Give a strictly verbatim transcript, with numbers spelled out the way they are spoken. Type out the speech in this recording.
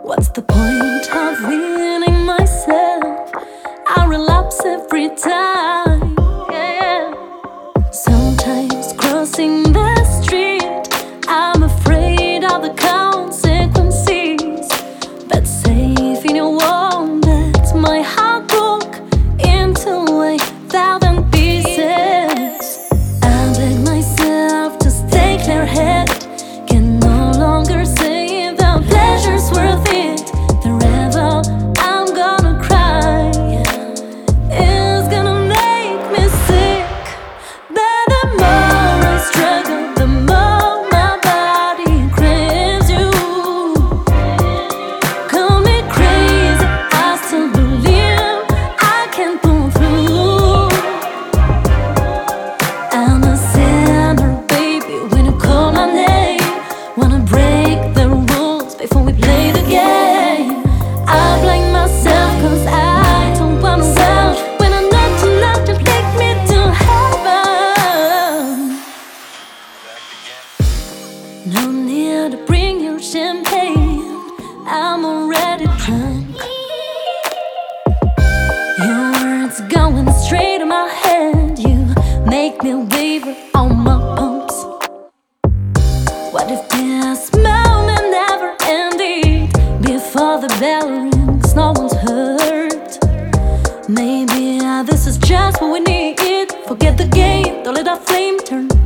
What's the point of winning myself? I relapse every time. Yeah. Sometimes crossing the street, I'm afraid of the consequences. But safe in your warm bed, my heart broke into a thousand pieces. I beg myself to stay clear-headed, can no longer say the pleasure's worth it. The rebel, I'm gonna cry, is gonna make me sick. But the more I struggle, the more my body craves you. Call me crazy, I still believe I can pull through. I'm a sinner, baby, when you call my name. Wanna break the rules before we play the game. I blame myself cause I don't wanna self when I'm not enough to take me to heaven. No need to bring your champagne, I'm already drunk. Your words going straight in my head, you make me waver on my pumps. What if this moment never ended? Before the bell rings, no one's hurt. Maybe uh, this is just what we need. Forget the game, don't let our flame turn